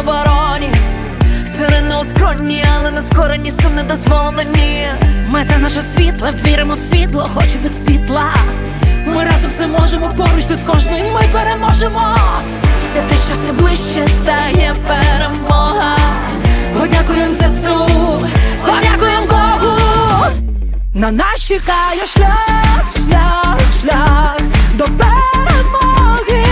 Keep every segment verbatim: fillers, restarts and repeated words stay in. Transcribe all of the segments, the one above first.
обороні. Сирени у скроні, але не скорені, сум не дозволено, ні. Мета наша світла, віримо в світло, хоч і без світла. Ми разом все можемо, поруч тут кожний, ми переможемо. Це те, що все ближче стає перемога. Подякуємо ЗСУ, подякуємо Богу. На нас чекає шлях, шлях, шлях до перемоги.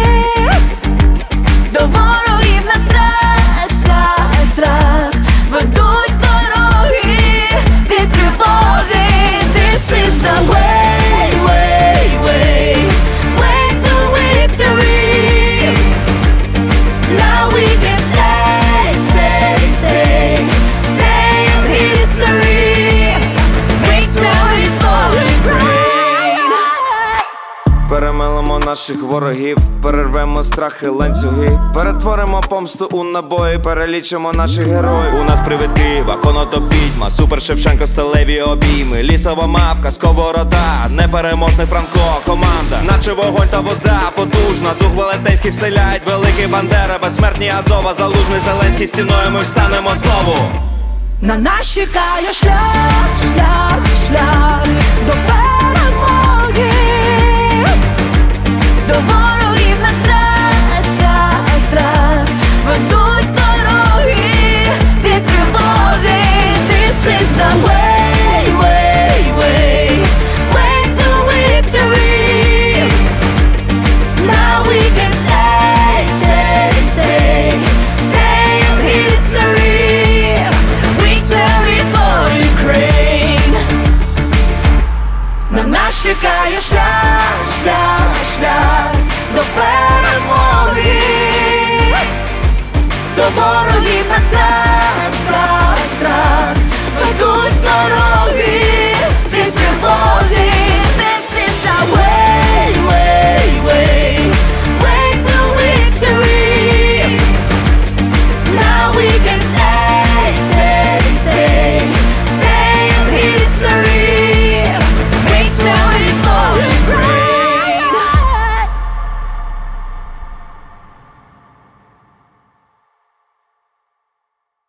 До ворогів на страх, страх, страх ведуть дороги від тривоги. This is the way, way, way, way to victory. Now we can stay, stay, stay, stay in history. Victory for Ukraine. Перемелимо наших ворогів, перервемо страхи, ланцюги, перетворимо помсту у набої, перелічимо наших героїв. У нас привид Києва, конотоп відьма, супер Шевченко, сталеві обійми, лісова мавка, сковорода, непереможний Франко, команда, наче вогонь та вода, потужна, дух велетенський вселяють, великий Бандера, безсмертні Азова, Залужний, Зеленський, стіною ми встанемо знову. На нас чекає шлях, шлях, шлях до перемоги. До ворогів на страх, страх, страх ведуть дороги від тривоги. This is the way, way, way, way to victory. Now we can stay, stay, stay, stay in history. Victory for Ukraine. На нас чекає шлях, шлях, шлях до перемоги. До ворогів на страх.